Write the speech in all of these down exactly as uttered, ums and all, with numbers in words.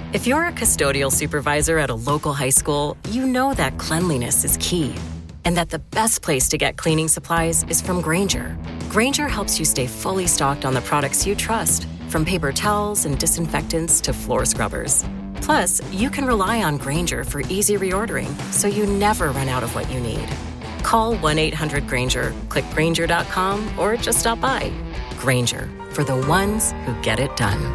If you're a custodial supervisor at a local high school, you know that cleanliness is key, and that the best place to get cleaning supplies is from Grainger. Grainger helps you stay fully stocked on the products you trust, from paper towels and disinfectants to floor scrubbers. Plus, you can rely on Grainger for easy reordering, so you never run out of what you need. Call one eight hundred Grainger, click Grainger dot com, or just stop by. Grainger, for the ones who get it done.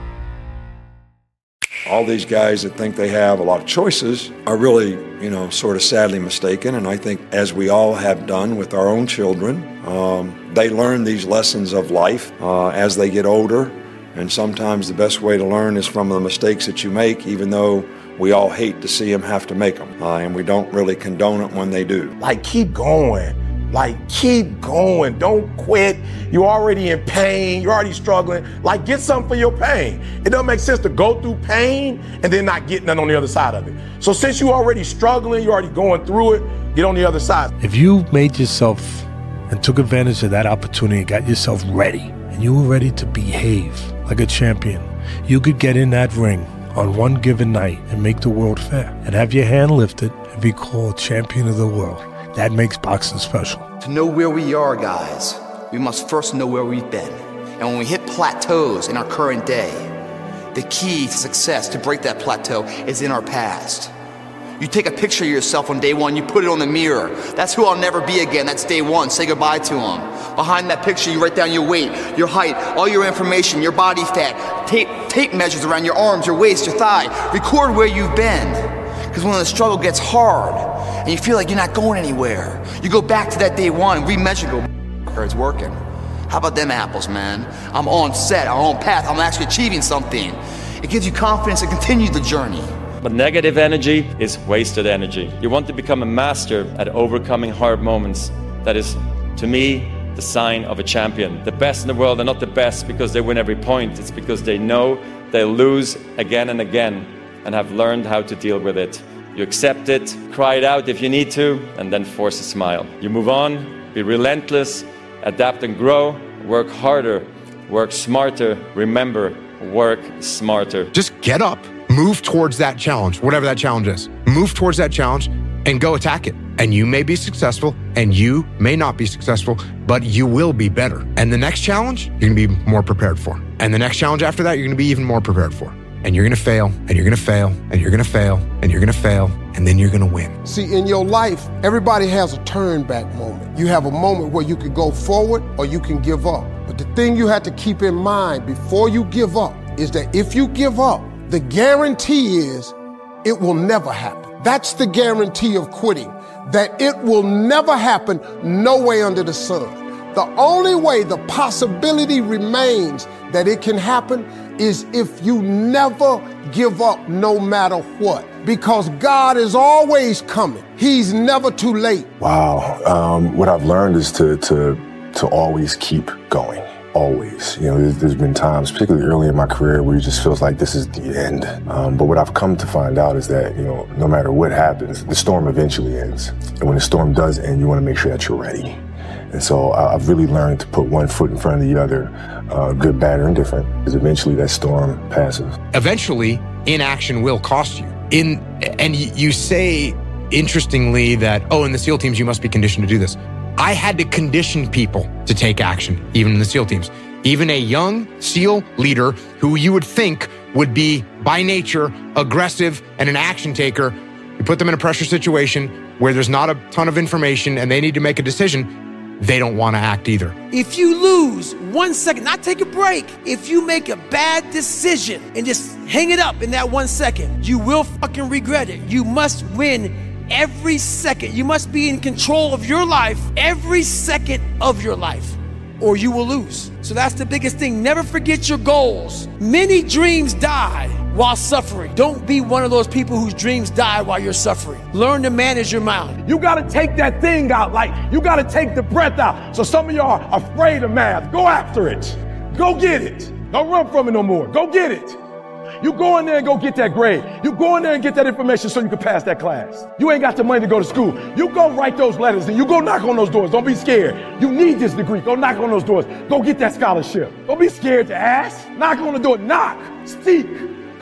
All these guys that think they have a lot of choices are really, you know, sort of sadly mistaken. And I think, as we all have done with our own children, um, they learn these lessons of life uh, as they get older. And sometimes the best way to learn is from the mistakes that you make, even though we all hate to see them have to make them. Uh, and we don't really condone it when they do. Like, keep going. Like, keep going. Don't quit. You're already in pain. You're already struggling. Like, get something for your pain. It doesn't make sense to go through pain and then not get nothing on the other side of it. So since you're already struggling, you're already going through it, get on the other side. If you made yourself and took advantage of that opportunity, got yourself ready, and you were ready to behave like a champion, you could get in that ring on one given night and make the world fair and have your hand lifted and be called champion of the world. That makes boxing special. To know where we are, guys, we must first know where we've been. And when we hit plateaus in our current day, the key to success to break that plateau is in our past. You take a picture of yourself on day one, you put it on the mirror. That's who I'll never be again. That's day one. Say goodbye to him. Behind that picture, you write down your weight, your height, all your information, your body fat, tape, tape measures around your arms, your waist, your thigh. Record where you've been. Because when the struggle gets hard and you feel like you're not going anywhere, you go back to that day one, remeasure, go, it's working. How about them apples, man? I'm on set, I'm on path, I'm actually achieving something. It gives you confidence to continue the journey. But negative energy is wasted energy. You want to become a master at overcoming hard moments. That is, to me, the sign of a champion. The best in the world are not the best because they win every point. It's because they know they'll lose again and again and have learned how to deal with it. You accept it, cry it out if you need to, and then force a smile. You move on, be relentless, adapt and grow, work harder, work smarter. Remember, work smarter. Just get up, move towards that challenge, whatever that challenge is. Move towards that challenge and go attack it. And you may be successful and you may not be successful, but you will be better. And the next challenge, you're gonna be more prepared for. And the next challenge after that, you're gonna be even more prepared for. And you're gonna fail, and you're gonna fail, and you're gonna fail, and you're gonna fail, and then you're gonna win. See, in your life, everybody has a turn back moment. You have a moment where you can go forward or you can give up. But the thing you have to keep in mind before you give up is that if you give up, the guarantee is it will never happen. That's the guarantee of quitting, that it will never happen no way under the sun. The only way the possibility remains that it can happen is if you never give up no matter what. Because God is always coming. He's never too late. Wow. Um, what I've learned is to, to, to always keep going. Always. You know, there's, there's been times, particularly early in my career, where it just feels like this is the end. Um, but what I've come to find out is that, you know, no matter what happens, the storm eventually ends. And when the storm does end, you want to make sure that you're ready. And so I've really learned to put one foot in front of the other, uh, good, bad, or indifferent, because eventually that storm passes. Eventually, inaction will cost you. In and you say, interestingly, that, oh, in the SEAL teams, you must be conditioned to do this. I had to condition people to take action, even in the SEAL teams. Even a young SEAL leader who you would think would be, by nature, aggressive and an action taker, you put them in a pressure situation where there's not a ton of information and they need to make a decision, they don't want to act either. If you lose one second, not take a break, if you make a bad decision and just hang it up in that one second, you will fucking regret it. You must win every second. You must be in control of your life every second of your life, or you will lose. So that's the biggest thing. Never forget your goals. Many dreams die while suffering. Don't be one of those people whose dreams die while you're suffering. Learn to manage your mind. You gotta take that thing out, like you gotta take the breath out. So some of y'all are afraid of math. Go after it. Go get it. Don't run from it no more. Go get it. You go in there and go get that grade. You go in there and get that information so you can pass that class. You ain't got the money to go to school. You go write those letters and you go knock on those doors. Don't be scared. You need this degree. Go knock on those doors. Go get that scholarship. Don't be scared to ask. Knock on the door. Knock. Seek.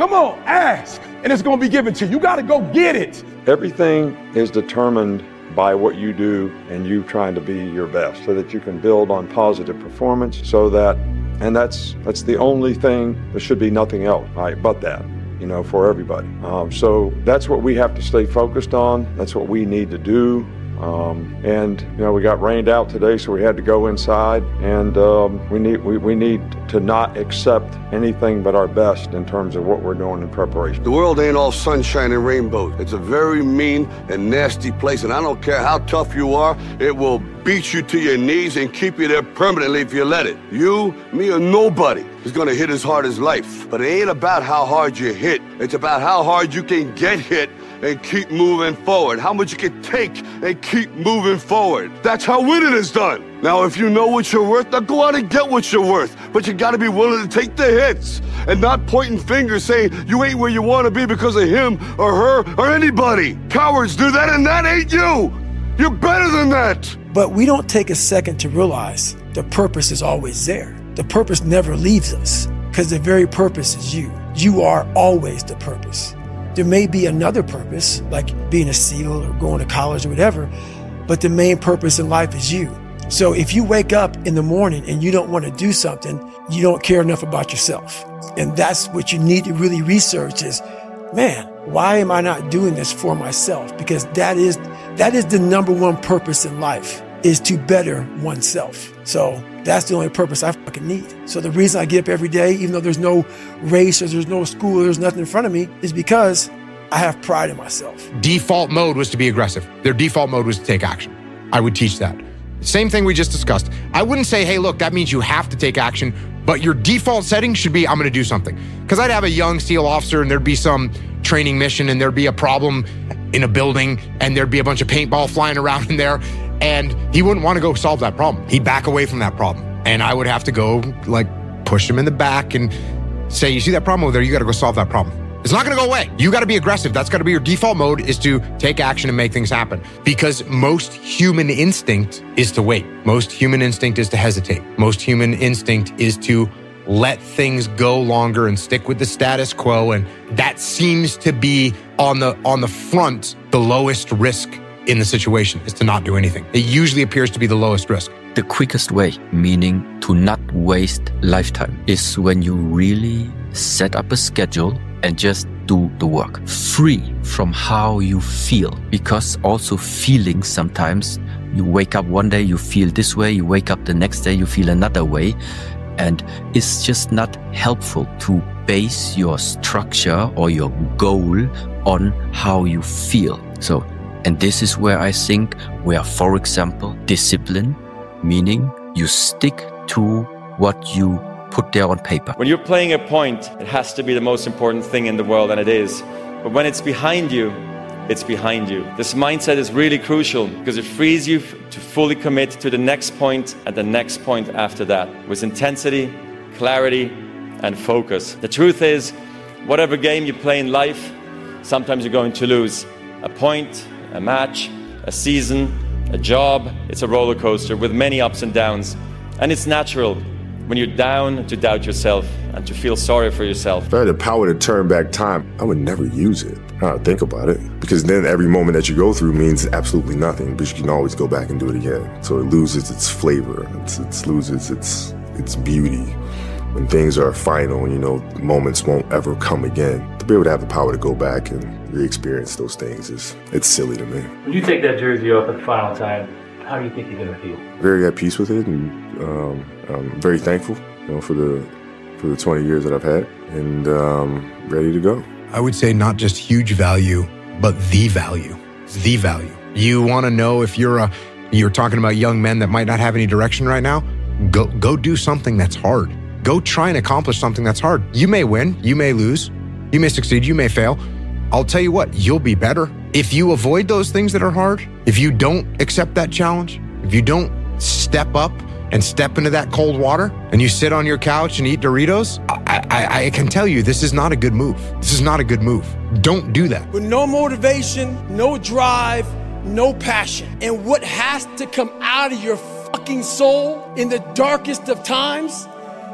Come on, ask, and it's going to be given to you. You got to go get it. Everything is determined by what you do and you trying to be your best so that you can build on positive performance so that, and that's that's the only thing, there should be nothing else, right, but that, you know, for everybody. Um, so that's what we have to stay focused on. That's what we need to do. Um, and, you know, we got rained out today, so we had to go inside, and um, we need we, we need to not accept anything but our best in terms of what we're doing in preparation. The world ain't all sunshine and rainbows. It's a very mean and nasty place, and I don't care how tough you are, it will beat you to your knees and keep you there permanently if you let it. You, me, or nobody is gonna hit as hard as life. But it ain't about how hard you hit. It's about how hard you can get hit and keep moving forward. How much you can take and keep moving forward. That's how winning is done. Now, if you know what you're worth, now go out and get what you're worth. But you gotta be willing to take the hits and not pointing fingers saying you ain't where you wanna be because of him or her or anybody. Cowards do that, and that ain't you. You're better than that. But we don't take a second to realize the purpose is always there. The purpose never leaves us because the very purpose is you. You are always the purpose. There may be another purpose, like being a SEAL or going to college or whatever, but the main purpose in life is you. So if you wake up in the morning and you don't want to do something, you don't care enough about yourself. And that's what you need to really research is, man, why am I not doing this for myself? Because that is that is the number one purpose in life, is to better oneself. So that's the only purpose I fucking need. So the reason I get up every day, even though there's no race or there's no school or there's nothing in front of me, is because I have pride in myself. Default mode was to be aggressive. Their default mode was to take action. I would teach that. Same thing we just discussed. I wouldn't say, hey, look, that means you have to take action, but your default setting should be, I'm going to do something. Because I'd have a young SEAL officer and there'd be some training mission and there'd be a problem in a building and there'd be a bunch of paintball flying around in there. And he wouldn't want to go solve that problem. He'd back away from that problem. And I would have to go like push him in the back and say, you see that problem over there? You got to go solve that problem. It's not going to go away. You got to be aggressive. That's got to be your default mode, is to take action and make things happen. Because most human instinct is to wait. Most human instinct is to hesitate. Most human instinct is to let things go longer and stick with the status quo. And that seems to be on the on the front, the lowest risk in the situation, is to not do anything. It usually appears to be the lowest risk. The quickest way, meaning to not waste lifetime, is when you really set up a schedule and just do the work, free from how you feel. Because also feelings, sometimes you wake up one day, you feel this way, you wake up the next day, you feel another way. And it's just not helpful to base your structure or your goal on how you feel. So, and this is where I think, where, for example, discipline, meaning you stick to what you put there on paper. When you're playing a point, it has to be the most important thing in the world, and it is. But when it's behind you, it's behind you. This mindset is really crucial because it frees you to fully commit to the next point and the next point after that, with intensity, clarity, and focus. The truth is, whatever game you play in life, sometimes you're going to lose. A point, a match, a season, a job. It's a roller coaster with many ups and downs. And it's natural when you're down to doubt yourself and to feel sorry for yourself. If I had the power to turn back time, I would never use it. I don't think about it. Because then every moment that you go through means absolutely nothing, but you can always go back and do it again. So it loses its flavor. It's, it loses its, its beauty. When things are final, you know, moments won't ever come again. To be able to have the power to go back and re-experience those things is, it's silly to me. When you take that jersey off at the final time, how do you think you're going to feel? Very at peace with it, and um, I'm very thankful, you know, for the for the twenty years that I've had, and um, ready to go. I would say not just huge value, but the value. The value. You want to know if you're a you're talking about young men that might not have any direction right now? Go go do something that's hard. Go try and accomplish something that's hard. You may win, you may lose, you may succeed, you may fail. I'll tell you what, you'll be better. If you avoid those things that are hard, if you don't accept that challenge, if you don't step up and step into that cold water and you sit on your couch and eat Doritos, I, I, I can tell you this is not a good move. This is not a good move. Don't do that. With no motivation, no drive, no passion. And what has to come out of your fucking soul in the darkest of times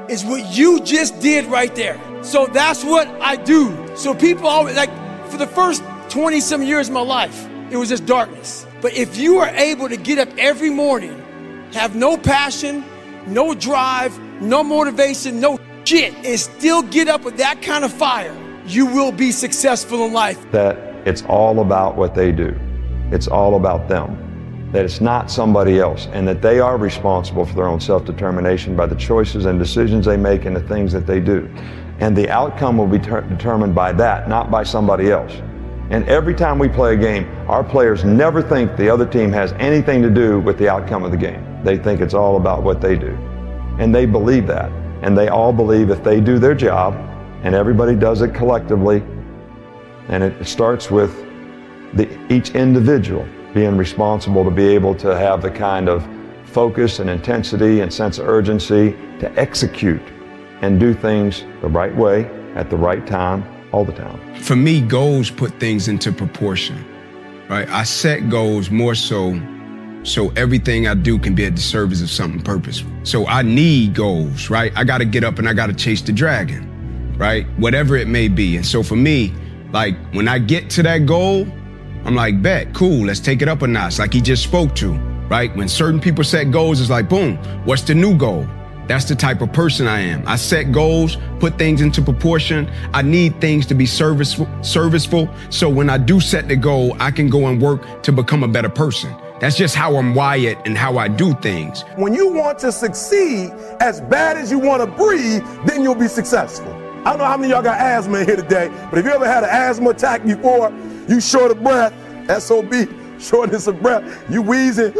is what you just did right there. So that's what I do. So people always, like, for the first twenty some years of my life, it was just darkness. But if you are able to get up every morning, have no passion, no drive, no motivation, no shit, and still get up with that kind of fire, you will be successful in life. That it's all about what they do. It's all about them. That it's not somebody else, and that they are responsible for their own self-determination by the choices and decisions they make and the things that they do. And the outcome will be ter- determined by that, not by somebody else. And every time we play a game, our players never think the other team has anything to do with the outcome of the game. They think it's all about what they do. And they believe that. And they all believe if they do their job, and everybody does it collectively, and it starts with the, each individual being responsible to be able to have the kind of focus and intensity and sense of urgency to execute and do things the right way at the right time all the time. For me, goals put things into proportion, right? I set goals more so so everything I do can be at the service of something purposeful. So I need goals, right? I got to get up and I got to chase the dragon, right? Whatever it may be. And so for me, like when I get to that goal, I'm like, bet, cool, let's take it up a notch, like he just spoke to, right? When certain people set goals, it's like, boom, what's the new goal? That's the type of person I am. I set goals, put things into proportion. I need things to be serviceful, serviceful. So when I do set the goal, I can go and work to become a better person. That's just how I'm wired and how I do things. When you want to succeed as bad as you want to breathe, then you'll be successful. I don't know how many of y'all got asthma in here today, but if you ever had an asthma attack before, you short of breath, S O B, shortness of breath, you wheezing.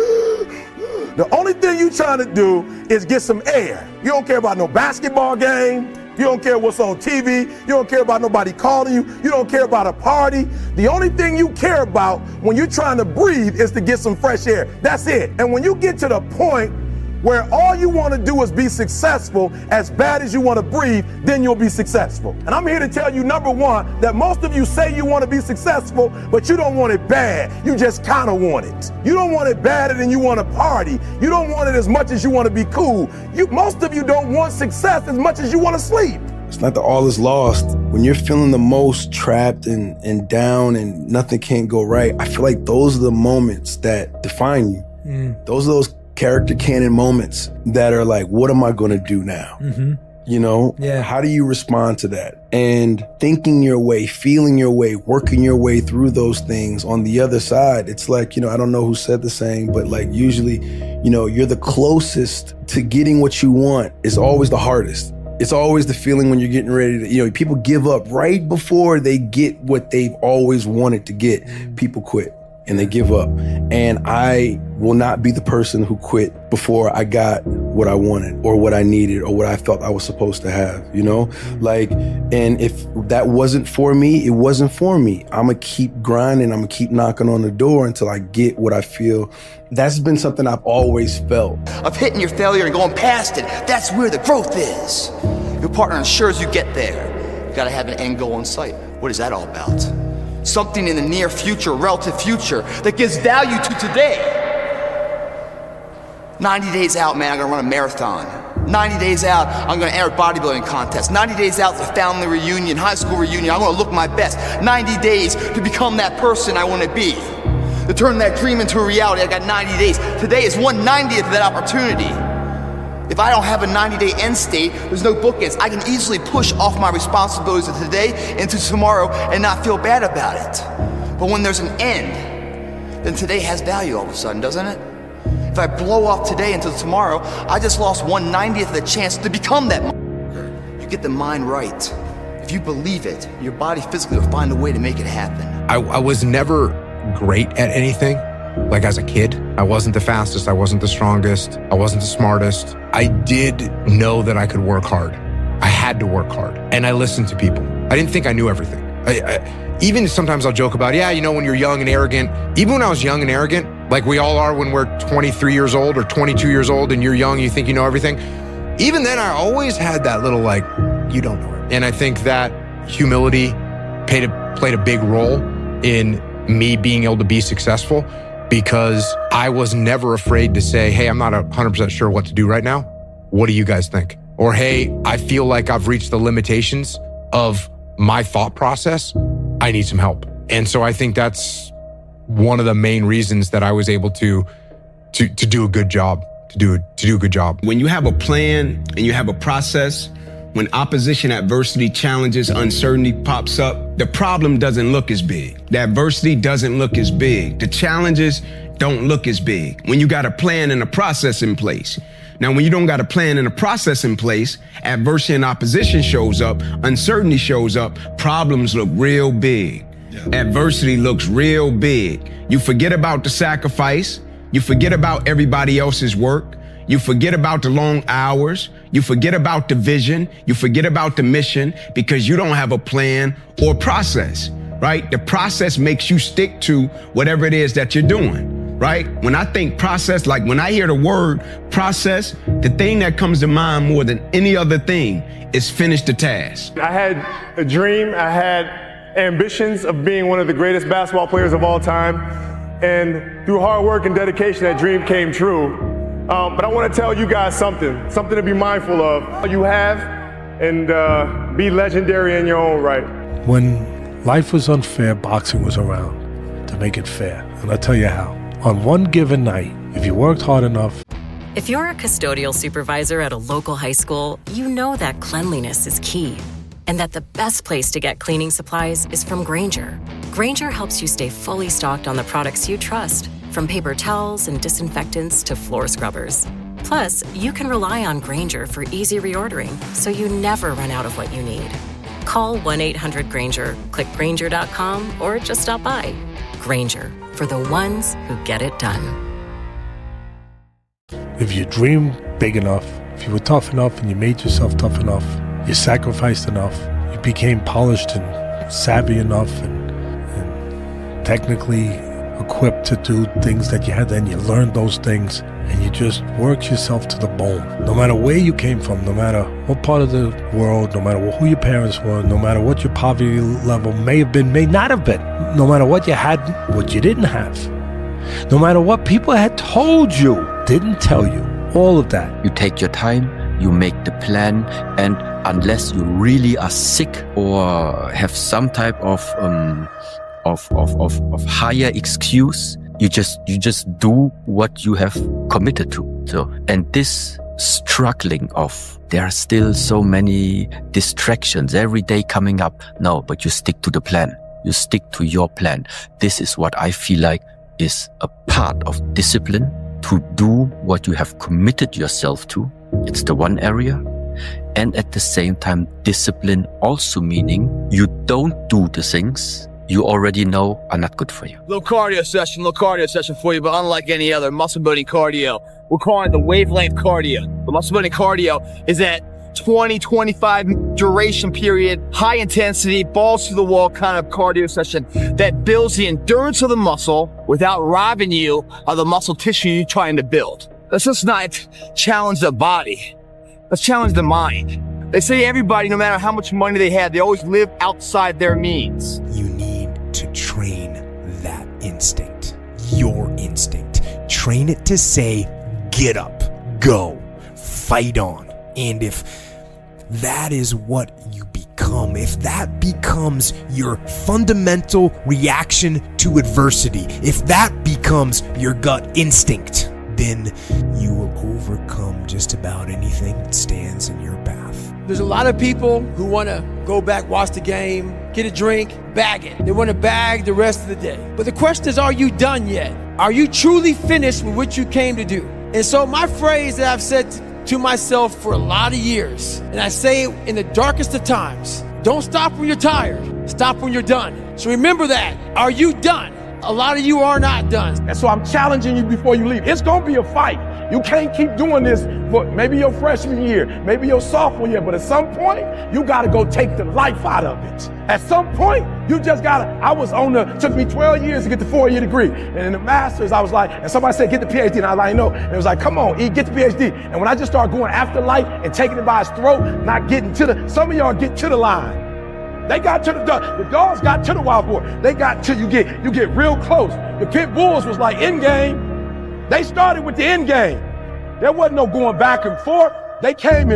The only thing you trying to do is get some air. You don't care about no basketball game. You don't care what's on T V. You don't care about nobody calling you. You don't care about a party. The only thing you care about when you're trying to breathe is to get some fresh air. That's it. And when you get to the point where all you want to do is be successful as bad as you want to breathe, then you'll be successful. And I'm here to tell you, number one, that most of you say you want to be successful, but you don't want it bad. You just kind of want it. You don't want it badder than you want to party. You don't want it as much as you want to be cool. You, most of you don't want success as much as you want to sleep. It's not that all is lost. When you're feeling the most trapped and, and down and nothing can't go right, I feel like those are the moments that define you. Mm. Those are those character canon moments that are like, what am I going to do now? Mm-hmm. You know, yeah. How do you respond to that? And thinking your way, feeling your way, working your way through those things on the other side. It's like, you know, I don't know who said the saying, but like usually, you know, you're the closest to getting what you want is always the hardest. It's always the feeling when you're getting ready to, you know, people give up right before they get what they've always wanted to get. People quit. And they give up. And I will not be the person who quit before I got what I wanted or what I needed or what I felt I was supposed to have, you know? Like, and if that wasn't for me, it wasn't for me. I'm gonna keep grinding. I'm gonna keep knocking on the door until I get what I feel. That's been something I've always felt. Of hitting your failure and going past it, that's where the growth is. Your partner ensures you get there. You gotta have an end goal in sight. What is that all about? Something in the near future, relative future, that gives value to today. ninety days out, man, I'm gonna run a marathon. ninety days out, I'm gonna enter a bodybuilding contest. ninety days out, the family reunion, high school reunion, I'm gonna look my best. ninety days to become that person I wanna be. To turn that dream into a reality, I got ninety days. Today is one ninetieth of that opportunity. If I don't have a ninety-day end state, there's no bookends. I can easily push off my responsibilities of today into tomorrow and not feel bad about it. But when there's an end, then today has value all of a sudden, doesn't it? If I blow off today into tomorrow, I just lost one ninetieth of the chance to become that motherfucker. You get the mind right. If you believe it, your body physically will find a way to make it happen. I, I was never great at anything. Like as a kid, I wasn't the fastest, I wasn't the strongest, I wasn't the smartest. I did know that I could work hard. I had to work hard. And I listened to people. I didn't think I knew everything. I, I, even sometimes I'll joke about, yeah, you know, when you're young and arrogant, even when I was young and arrogant, like we all are when we're twenty-three years old or twenty-two years old and you're young, you think you know everything. Even then, I always had that little like, you don't know it. And I think that humility played a, played a big role in me being able to be successful, because I was never afraid to say, hey, I'm not one hundred percent sure what to do right now. What do you guys think? or hey, I feel like I've reached the limitations of my thought process, I need some help. And so I think that's one of the main reasons that I was able to to to do a good job, to do to do a good job. When you have a plan and you have a process, when opposition, adversity, challenges, uncertainty pops up, the problem doesn't look as big. The adversity doesn't look as big. The challenges don't look as big when you got a plan and a process in place. Now, when you don't got a plan and a process in place, adversity and opposition shows up, uncertainty shows up, problems look real big. Yeah. Adversity looks real big. You forget about the sacrifice. You forget about everybody else's work. You forget about the long hours. You forget about the vision. You forget about the mission because you don't have a plan or process, right? The process makes you stick to whatever it is that you're doing, right? When I think process, like when I hear the word process, the thing that comes to mind more than any other thing is finish the task. I had a dream. I had ambitions of being one of the greatest basketball players of all time. And through hard work and dedication, that dream came true. Um, but I want to tell you guys something, something to be mindful of. You have and uh, be legendary in your own right. When life was unfair, boxing was around to make it fair. And I'll tell you how. On one given night, if you worked hard enough. If you're a custodial supervisor at a local high school, you know that cleanliness is key. And that the best place to get cleaning supplies is from Grainger. Grainger helps you stay fully stocked on the products you trust. From paper towels and disinfectants to floor scrubbers. Plus, you can rely on Grainger for easy reordering, so you never run out of what you need. Call one eight hundred Grainger, click Grainger dot com, or just stop by. Grainger, for the ones who get it done. If you dream big enough, if you were tough enough and you made yourself tough enough, you sacrificed enough, you became polished and savvy enough and, and technically equipped to do things that you had, then you learned those things and you just worked yourself to the bone. No matter where you came from, no matter what part of the world, no matter who your parents were, no matter what your poverty level may have been, may not have been, no matter what you had, what you didn't have, no matter what people had told you, didn't tell you, all of that. You take your time, you make the plan, and unless you really are sick or have some type of um, Of, of, of, of higher excuse, you just you just do what you have committed to. So, and this struggling of there are still so many distractions every day coming up. No, but you stick to the plan. You stick to your plan. This is what I feel like is a part of discipline, to do what you have committed yourself to. It's the one area. And at the same time, discipline also meaning you don't do the things you already know are not good for you. Little cardio session, little cardio session for you, but unlike any other muscle building cardio, we're calling it the wavelength cardio. The muscle building cardio is that twenty, twenty-five duration period, high intensity, balls to the wall kind of cardio session that builds the endurance of the muscle without robbing you of the muscle tissue you're trying to build. Let's just not challenge the body. Let's challenge the mind. They say everybody, no matter how much money they have, they always live outside their means. You need to train that instinct, your instinct. Train it to say, get up, go, fight on. And if that is what you become, if that becomes your fundamental reaction to adversity, if that becomes your gut instinct, then you will overcome just about anything that stands in your path. There's a lot of people who want to go back, watch the game, get a drink, bag it. They want to bag the rest of the day. But the question is, are you done yet? Are you truly finished with what you came to do? And so my phrase that I've said to myself for a lot of years, and I say it in the darkest of times, don't stop when you're tired. Stop when you're done. So remember that. Are you done? A lot of you are not done. And so I'm challenging you before you leave. It's going to be a fight. You can't keep doing this for maybe your freshman year, maybe your sophomore year, but at some point, you got to go take the life out of it. At some point, you just got to, I was on the, it took me twelve years to get the four-year degree. And in the master's, I was like, and somebody said, get the P H D. And I was like, no. And it was like, come on, E, get the P H D. And when I just started going after life and taking it by its throat, not getting to the, some of y'all get to the line. They got to the, the dogs got to the wild boar. They got to, you get, you get real close. The pit bulls was like end game. They started with the end game. There wasn't no going back and forth. They came in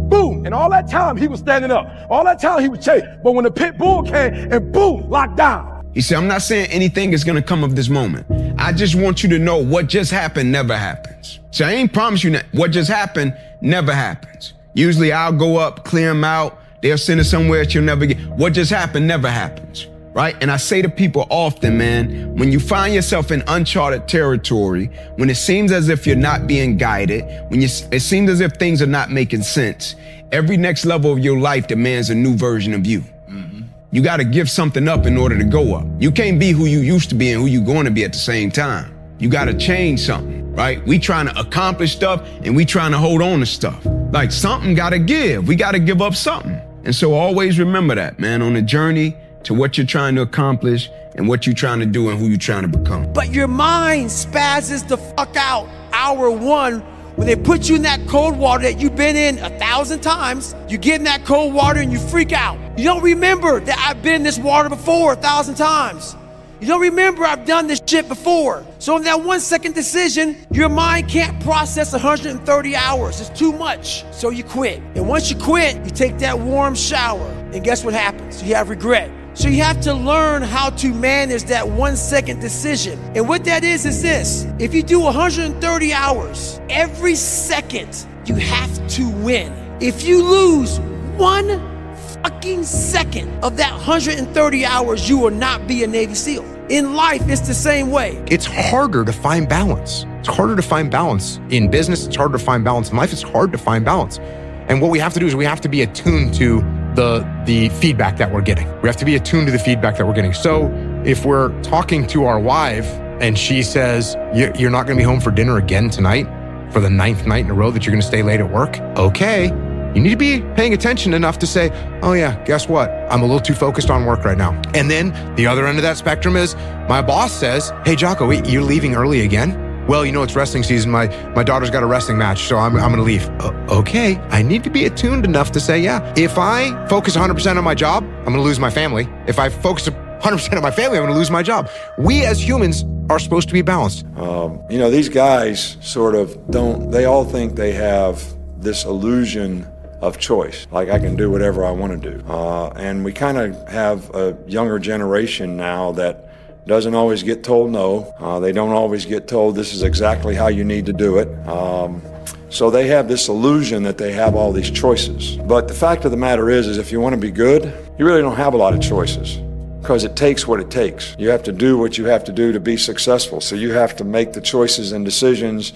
boom. And all that time he was standing up. All that time he was chasing. But when the pit bull came and boom, locked down. He said, I'm not saying anything is going to come of this moment. I just want you to know what just happened never happens. So I ain't promise you that what just happened never happens. Usually I'll go up, clear them out. They'll send it somewhere that you'll never get. What just happened never happens, right? And I say to people often, man, when you find yourself in uncharted territory, when it seems as if you're not being guided, when you, it seems as if things are not making sense, every next level of your life demands a new version of you. Mm-hmm. You got to give something up in order to go up. You can't be who you used to be and who you're going to be at the same time. You got to change something, right? We trying to accomplish stuff and we trying to hold on to stuff. Like something got to give. We got to give up something. And so always remember that, man, on the journey to what you're trying to accomplish and what you're trying to do and who you're trying to become. But your mind spazzes the fuck out hour one when they put you in that cold water that you've been in a thousand times. You get in that cold water and you freak out. You don't remember that I've been in this water before a thousand times. You don't remember I've done this shit before. So in that one second decision, your mind can't process one hundred thirty hours. It's too much. So you quit. And once you quit, you take that warm shower. And guess what happens? You have regret. So you have to learn how to manage that one second decision. And what that is, is this. If you do one hundred thirty hours, every second you have to win. If you lose one fucking second of that one hundred thirty hours, you will not be a Navy SEAL. In life, it's the same way. It's harder to find balance. It's harder to find balance in business. It's harder to find balance in life. It's hard to find balance. And what we have to do is we have to be attuned to the, the feedback that we're getting. We have to be attuned to the feedback that we're getting. So if we're talking to our wife and she says, you're not going to be home for dinner again tonight for the ninth night in a row that you're going to stay late at work. Okay. You need to be paying attention enough to say, oh yeah, guess what? I'm a little too focused on work right now. And then the other end of that spectrum is my boss says, hey, Jocko, wait, you're leaving early again? Well, you know, it's wrestling season. My my daughter's got a wrestling match, so I'm, I'm going to leave. Uh, okay. I need to be attuned enough to say, yeah, if I focus one hundred percent on my job, I'm going to lose my family. If I focus one hundred percent on my family, I'm going to lose my job. We as humans are supposed to be balanced. Um, you know, these guys sort of don't, they all think they have this illusion of choice. Like I can do whatever I want to do. Uh, and we kind of have a younger generation now that doesn't always get told no. Uh, they don't always get told this is exactly how you need to do it. Um, so they have this illusion that they have all these choices. But the fact of the matter is, is if you want to be good, you really don't have a lot of choices because it takes what it takes. You have to do what you have to do to be successful. So you have to make the choices and decisions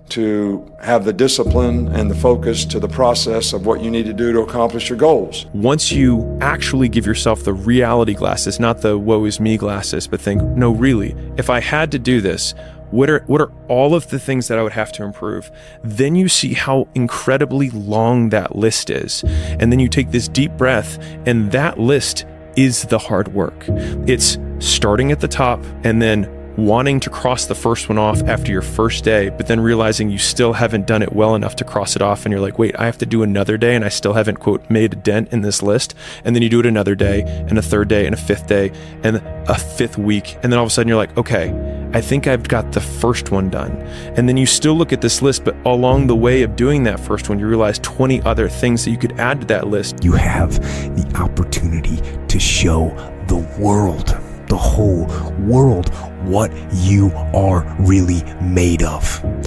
to have the discipline and the focus to the process of what you need to do to accomplish your goals. Once you actually give yourself the reality glasses, not the woe is me glasses, but think, no, really, if I had to do this, what are what are all of the things that I would have to improve? Then you see how incredibly long that list is. And then you take this deep breath, and that list is the hard work. It's starting at the top and then wanting to cross the first one off after your first day, but then realizing you still haven't done it well enough to cross it off. And you're like, wait, I have to do another day and I still haven't, quote, made a dent in this list. And then you do it another day and a third day and a fifth day and a fifth week. And then all of a sudden you're like, okay, I think I've got the first one done. And then you still look at this list, but along the way of doing that first one, you realize twenty other things that you could add to that list. You have the opportunity to show the world, the whole world, what you are really made of.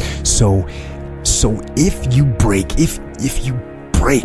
So, so if you break, if if you break,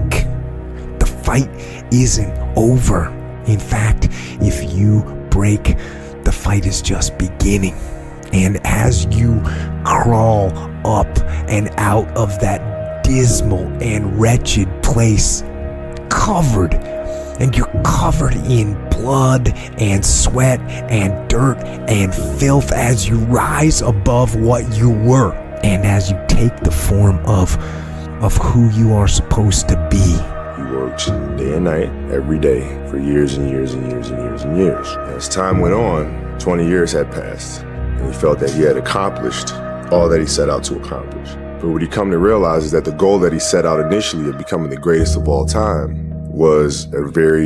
the fight isn't over. In fact, if you break, the fight is just beginning. And as you crawl up and out of that dismal and wretched place, covered, and you're covered in blood and sweat and dirt and filth as you rise above what you were and as you take the form of of who you are supposed to be. He worked day and night, every day, for years and years and years and years and years. As time went on, twenty years had passed, and he felt that he had accomplished all that he set out to accomplish. But what he come to realize is that the goal that he set out initially of becoming the greatest of all time was a very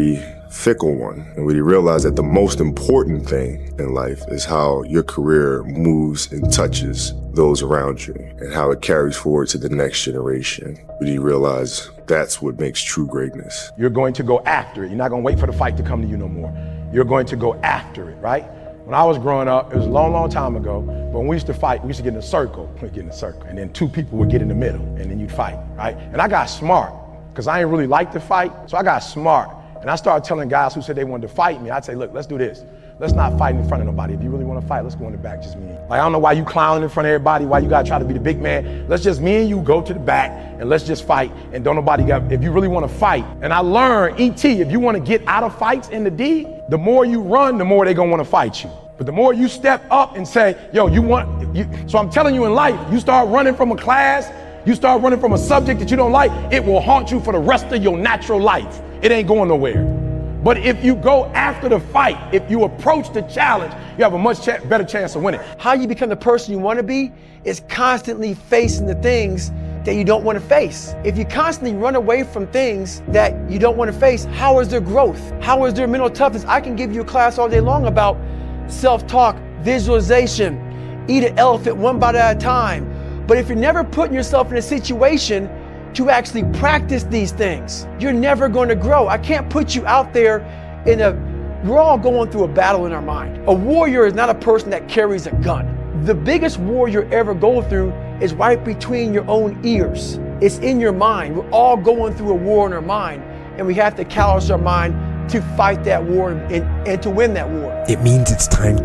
fickle one. And when you realize that the most important thing in life is how your career moves and touches those around you and how it carries forward to the next generation. When you realize that's what makes true greatness. You're going to go after it. You're not going to wait for the fight to come to you no more. You're going to go after it, right? When I was growing up, it was a long, long time ago, but when we used to fight, we used to get in a circle. We'd get in a circle, and then two people would get in the middle, and then you'd fight, right? And I got smart, because I didn't really like to fight, so I got smart. And I started telling guys who said they wanted to fight me, I'd say, look, let's do this. Let's not fight in front of nobody. If you really want to fight, let's go in the back, just me and you. Like, I don't know why you clowning in front of everybody, why you got to try to be the big man. Let's just, me and you, go to the back, and let's just fight, and don't nobody got, if you really want to fight. And I learned, E T, if you want to get out of fights in the D, the more you run, the more they going to want to fight you. But the more you step up and say, yo, you want, you, so I'm telling you in life, you start running from a class, you start running from a subject that you don't like, it will haunt you for the rest of your natural life. It ain't going nowhere. But if you go after the fight, if you approach the challenge, you have a much ch- better chance of winning. How you become the person you want to be is constantly facing the things that you don't want to face. If you constantly run away from things that you don't want to face, how is there growth? How is there mental toughness? I can give you a class all day long about self-talk, visualization, eat an elephant one bite at a time. But if you're never putting yourself in a situation to actually practice these things, you're never going to grow. I can't put you out there in a, we're all going through a battle in our mind. A warrior is not a person that carries a gun. The biggest war you're ever going through is right between your own ears. It's in your mind. We're all going through a war in our mind, and we have to callous our mind to fight that war and, and to win that war. It means it's time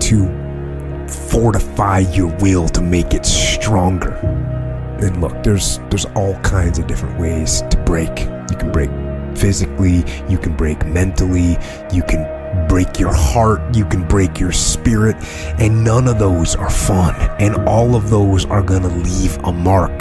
to fortify your will to make it stronger. And look, there's there's all kinds of different ways to break. You can break physically, you can break mentally, you can break your heart, you can break your spirit, and none of those are fun. And all of those are gonna leave a mark.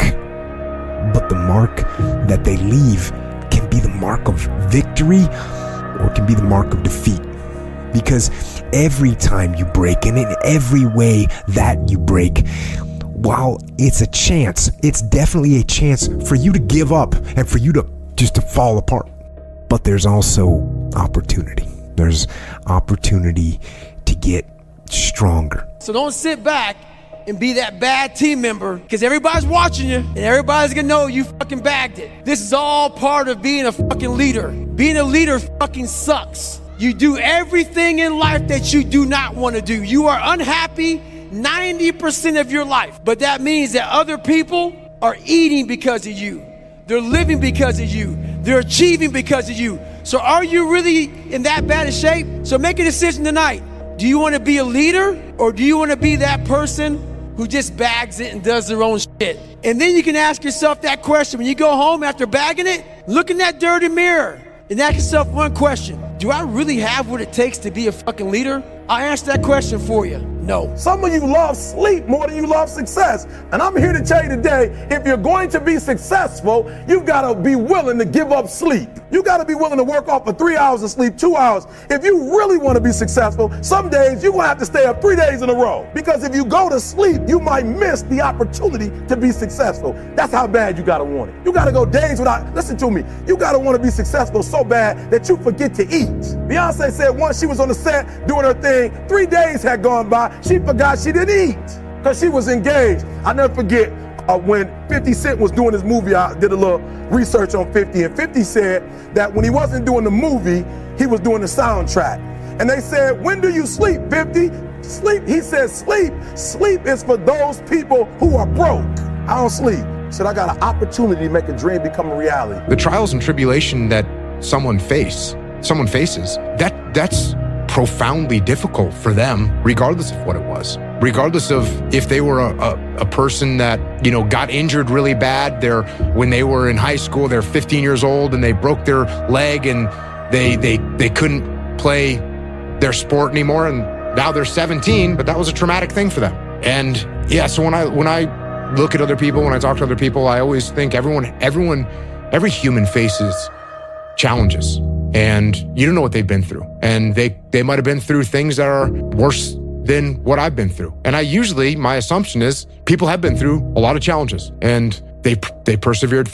But the mark that they leave can be the mark of victory, or it can be the mark of defeat. Because every time you break, and in every way that you break, while it's a chance, it's definitely a chance for you to give up and for you to just to fall apart. But there's also opportunity. There's opportunity to get stronger. So don't sit back and be that bad team member, because everybody's watching you and everybody's gonna know you fucking bagged it. This is all part of being a fucking leader. Being a leader fucking sucks. You do everything in life that you do not want to do. You are unhappy ninety percent of your life, but that means that other people are eating because of you. They're living because of you. They're achieving because of you. So are you really in that bad a shape? So make a decision tonight. Do you want to be a leader, or do you want to be that person who just bags it and does their own shit? And then you can ask yourself that question. When you go home after bagging it, look in that dirty mirror and ask yourself one question. Do I really have what it takes to be a fucking leader? I answer that question for you. No. Some of you love sleep more than you love success. And I'm here to tell you today, if you're going to be successful, you've got to be willing to give up sleep. You got to be willing to work off for three hours of sleep, two hours. If you really want to be successful, some days you're going to have to stay up three days in a row. Because if you go to sleep, you might miss the opportunity to be successful. That's how bad you got to want it. You got to go days without, listen to me, you got to want to be successful so bad that you forget to eat. Beyonce said once she was on the set doing her thing, three days had gone by, she forgot she didn't eat because she was engaged. I never forget uh, when fifty Cent was doing his movie, I did a little research on fifty, and fifty said that when he wasn't doing the movie, he was doing the soundtrack. And they said, when do you sleep, fifty? Sleep, he said, sleep. Sleep is for those people who are broke. I don't sleep. So I got an opportunity to make a dream become a reality. The trials and tribulation that someone face, someone faces, that that's profoundly difficult for them, regardless of what it was. Regardless of if they were a, a, a person that, you know, got injured really bad. They're, when they were in high school, they're fifteen years old and they broke their leg and they they they couldn't play their sport anymore, and now they're seventeen, but that was a traumatic thing for them. And yeah, so when I when I look at other people, when I talk to other people, I always think everyone, everyone, every human faces challenges. And you don't know what they've been through. And they, they might have been through things that are worse than what I've been through. And I usually, my assumption is people have been through a lot of challenges and they they persevered through it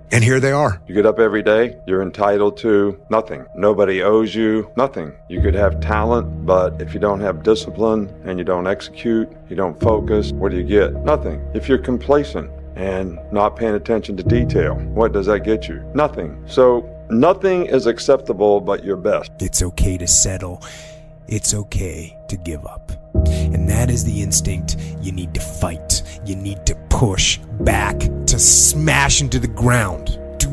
And here they are. You get up every day, you're entitled to nothing. Nobody owes you nothing. You could have talent, but if you don't have discipline and you don't execute, you don't focus, what do you get? Nothing. If you're complacent and not paying attention to detail, what does that get you? Nothing. So nothing is acceptable but your best. It's okay to settle. It's okay to give up. And that is the instinct you need to fight. You need to push back, to smash into the ground. Do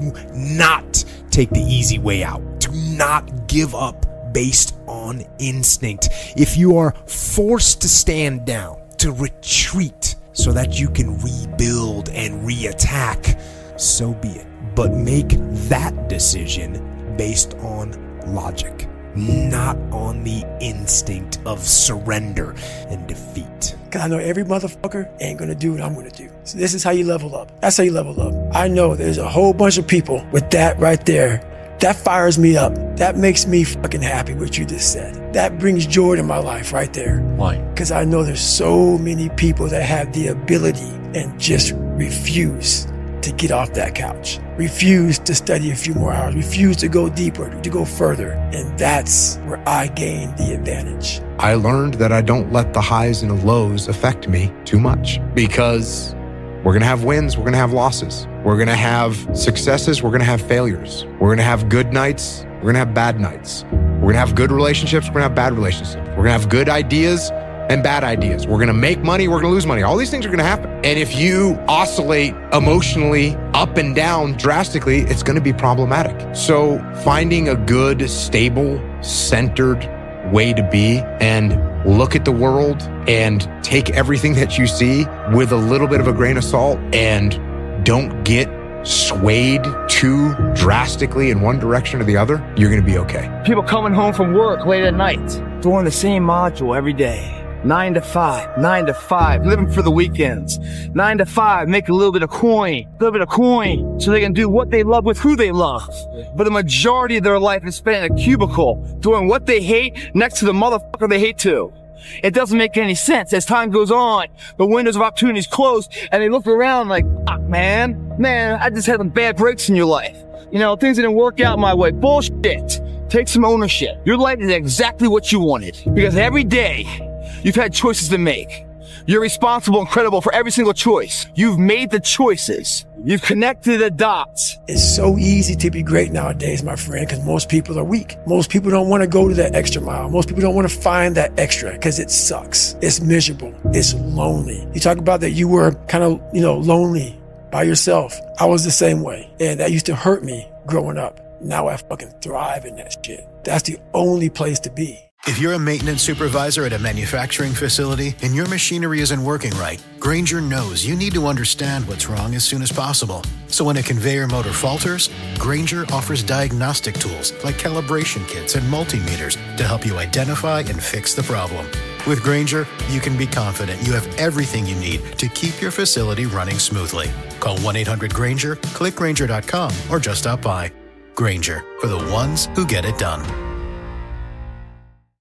not take the easy way out. Do not give up based on instinct. If you are forced to stand down, to retreat so that you can rebuild and reattack, so be it. But make that decision based on logic, not on the instinct of surrender and defeat. Cause I know every motherfucker ain't gonna do what I'm gonna do. So this is how you level up. That's how you level up. I know there's a whole bunch of people with that right there. That fires me up. That makes me fucking happy what you just said. That brings joy to my life right there. Why? Cause I know there's so many people that have the ability and just refuse to get off that couch, refuse to study a few more hours, refuse to go deeper, to go further. And that's where I gain the advantage. I learned that I don't let the highs and the lows affect me too much, because we're going to have wins, we're going to have losses. We're going to have successes, we're going to have failures. We're going to have good nights, we're going to have bad nights. We're going to have good relationships, we're going to have bad relationships. We're going to have good ideas and bad ideas. We're going to make money, we're going to lose money. All these things are going to happen. And if you oscillate emotionally up and down drastically, it's going to be problematic. So finding a good, stable, centered way to be and look at the world and take everything that you see with a little bit of a grain of salt, and don't get swayed too drastically in one direction or the other, you're going to be okay. People coming home from work late at night, doing the same module every day. Nine to five, nine to five, living for the weekends. Nine to five, make a little bit of coin, a little bit of coin, so they can do what they love with who they love. But the majority of their life is spent in a cubicle, doing what they hate next to the motherfucker they hate too. It doesn't make any sense. As time goes on, the windows of opportunities close, and they look around like, fuck, man, man, I just had some bad breaks in your life. You know, things didn't work out my way. Bullshit. Take some ownership. Your life is exactly what you wanted. Because every day, you've had choices to make. You're responsible and credible for every single choice. You've made the choices. You've connected the dots. It's so easy to be great nowadays, my friend, because most people are weak. Most people don't want to go to that extra mile. Most people don't want to find that extra because it sucks. It's miserable. It's lonely. You talk about that you were kind of, you know, lonely by yourself. I was the same way. And that used to hurt me growing up. Now I fucking thrive in that shit. That's the only place to be. If you're a maintenance supervisor at a manufacturing facility and your machinery isn't working right, Grainger knows you need to understand what's wrong as soon as possible. So when a conveyor motor falters, Grainger offers diagnostic tools like calibration kits and multimeters to help you identify and fix the problem. With Grainger, you can be confident you have everything you need to keep your facility running smoothly. Call one eight hundred Grainger, click Grainger dot com, or just stop by. Grainger, for the ones who get it done.